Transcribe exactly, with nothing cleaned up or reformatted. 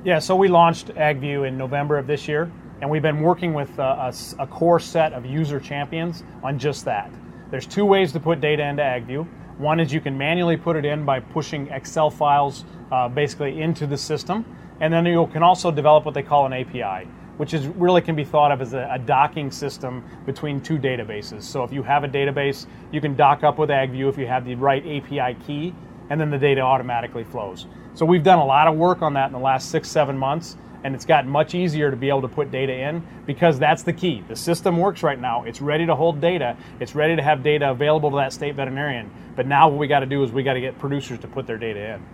Yeah, so we launched AgView in November of this year, and we've been working with a, a, a core set of user champions on just that. There's two ways to put data into AgView. One is you can manually put it in by pushing Excel files uh, basically into the system, and then you can also develop what they call an A P I, which is really can be thought of as a, a docking system between two databases. So if you have a database, you can dock up with AgView if you have the right A P I key, and then the data automatically flows. So we've done a lot of work on that in the last six, seven months, and it's gotten much easier to be able to put data in because that's the key. The system works right now. It's ready to hold data. It's ready to have data available to that state veterinarian. But now what we got to do is we got to get producers to put their data in.